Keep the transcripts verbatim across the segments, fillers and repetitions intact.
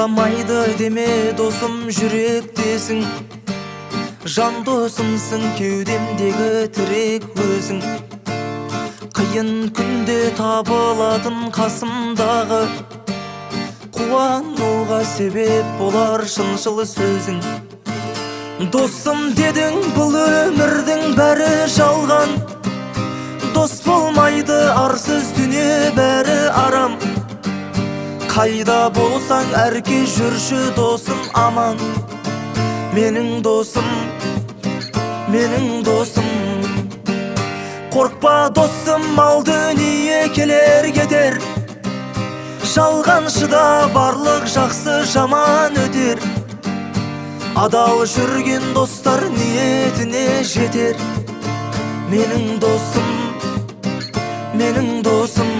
Ойламайды деме досым, жүректесің. Жан досымсың, кеудемдегі тірек өзің. Қиын күнде табылатын қасымдағы, қуануға себеп болар шыншыл сөзің. Досым дедің, бұл өмірдің бәрі жалған. Дос болмайды арсыз дүние, бәрі арам. Қайда болсаң әрке жүрші досым аман. Менің досым, менің досым. Қорқпа досым, мал дүние келер кетер. Жалғаншыда барлық жақсы жаман өтер. Адал жүрген достар ниетіне жетер. Менің досым, менің досым.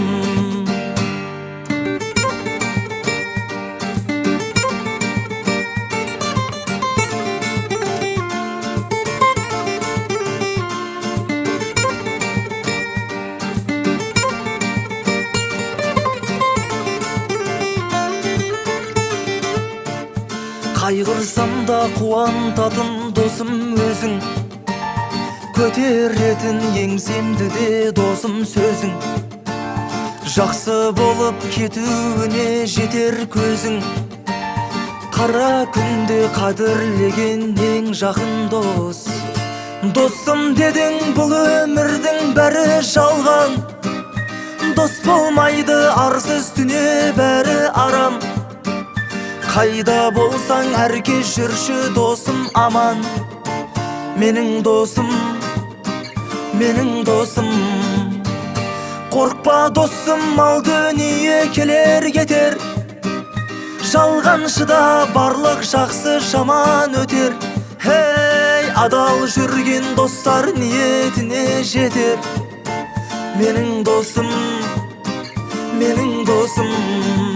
Қайғырсам да қуантатын досым өзің. Көтеретін еңсемді де досым сөзің. Жақсы болып кетуіне жетер көзің. Қара күнде қадірлеген ең жақын дос. Досым дедің, бұл өмірдің бәрі жалған. Дос болмайды арсыз дүние, бәрі арам. Қайда болсаң әрке жүрші досым аман. Менің досым, менің досым. Қорқпа досым, мал дүние келер кетер. Жалғаншыда барлық жақсы жаман өтер. Хей, адал жүрген достар ниетіне жетер. Менің досым, менің досым.